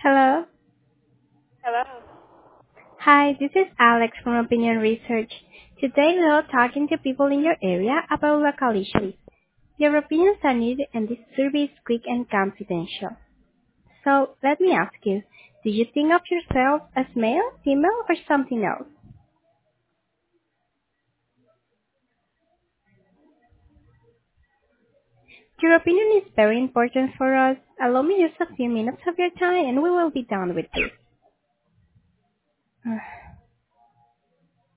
Hello. Hello. Hi, this is Alex from Opinion Research. Today we are talking to people in your area about local issues. Your opinions are needed and this survey is quick and confidential. So let me ask you, do you think of yourself as male, female, or something else? Your opinion is very important for us. Allow me just a few minutes of your time and we will be done with this.